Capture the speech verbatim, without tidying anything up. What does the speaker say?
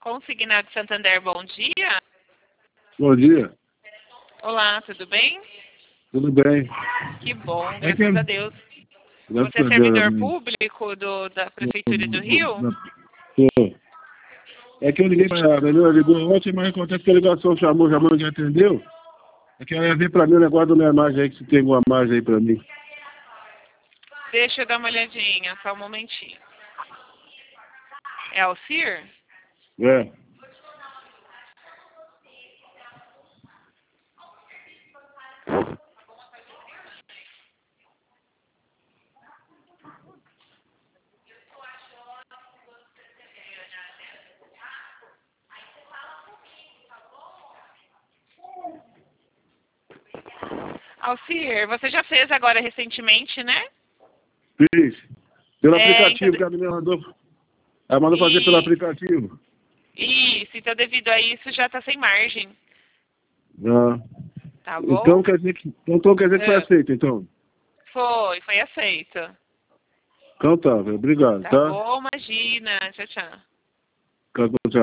Consignado Santander, bom dia. Bom dia. Olá, tudo bem? Tudo bem? Que bom, É graças que- a Deus. Graças Você é a Deus, servidor amém. público do, da Prefeitura do Rio? Tô. É que eu liguei para ela, entendeu? Ligou ontem, mas acontece que a ligação chamou, já não atendeu. É que ela ia ver para mim o negócio da minha margem aí, que se tem alguma margem aí para mim. Deixa eu dar uma olhadinha, só um momentinho. É Alcir? É. Alcir, você já fez agora recentemente, né? Fiz. Pelo É, aplicativo, então... que ela me mandou. Ela mandou fazer pelo Isso, aplicativo. isso, então devido a isso já está sem margem, Ah. tá Então bom? quer dizer que, então, quer dizer que foi É, aceito, então. foi, foi aceito. Então tá, velho. Obrigado, Tá tá? bom, imagina. Tchau, tchau. Tchau, tchau.